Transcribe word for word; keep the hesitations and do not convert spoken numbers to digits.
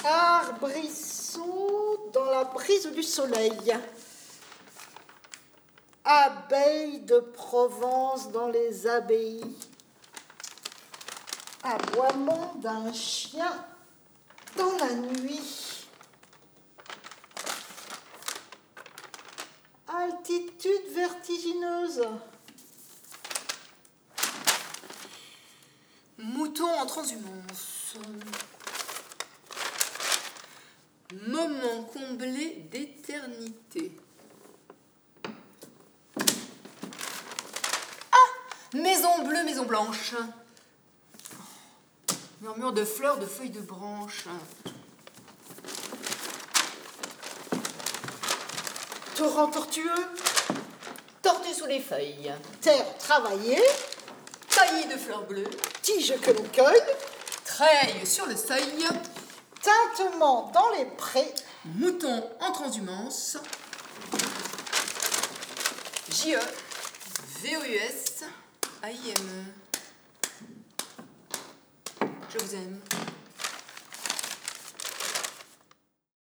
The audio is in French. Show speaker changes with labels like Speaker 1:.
Speaker 1: Arbrisseau dans la brise du soleil. Abeille de Provence dans les abbayes. Aboiement d'un chien dans la nuit. Altitude vertigineuse.
Speaker 2: Mouton en transhumance. Moment comblé d'éternité. Ah! Maison bleue, maison blanche. Murmure de fleurs, de feuilles de branches.
Speaker 1: Torrent tortueux.
Speaker 2: Tortue sous les feuilles.
Speaker 1: Terre travaillée.
Speaker 2: Taillis de fleurs bleues.
Speaker 1: Tige que l'on cueille.
Speaker 2: Treille sur le seuil.
Speaker 1: Tintement dans les prés.
Speaker 2: Mouton en transhumance. J E V O U S A I M E. Je vous aime.